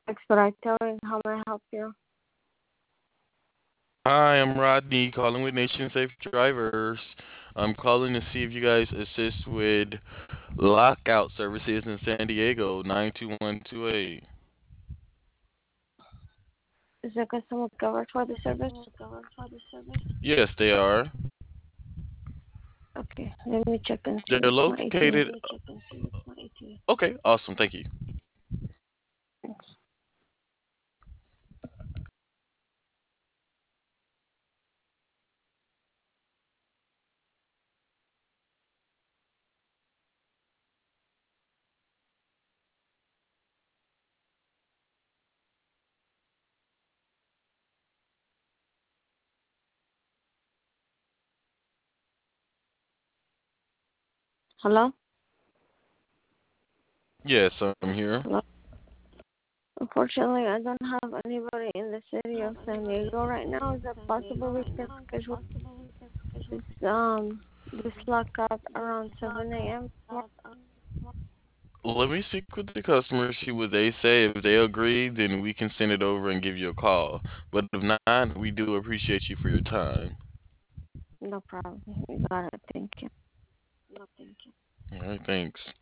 Expedite Towing, how may I help you? Hi, I'm Rodney calling with Nation Safe Drivers. I'm calling to see if you guys assist with lockout services in San Diego, 92128. Is the customer covered for the service? Yes, they are. Okay, let me check and see They're what's my ETA. located. Okay, awesome. Thank you. Thanks. Hello? Yes, I'm here. Hello? Unfortunately, I don't have anybody in the city of San Diego right now. Is it possible we can schedule this this lockout around 7 a.m.? Let me speak with the customer, see what they say. If they agree, then we can send it over and give you a call. But if not, we do appreciate you for your time. No problem. You got it. Thank you. All right, thanks.